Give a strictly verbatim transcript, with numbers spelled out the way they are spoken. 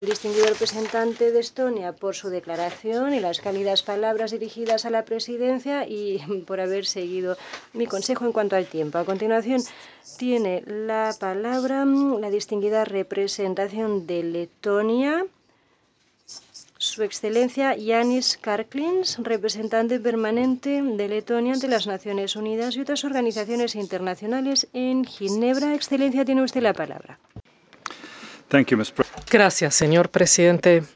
distinguido representante de Estonia por su declaración y las cálidas palabras dirigidas a la presidencia y por haber seguido mi consejo en cuanto al tiempo. A continuación, tiene la palabra la distinguida representación de Letonia, Su Excelencia Jānis Kārklins, representante permanente de Letonia ante las Naciones Unidas y otras organizaciones internacionales en Ginebra. Excelencia, tiene usted la palabra. Gracias, señor presidente.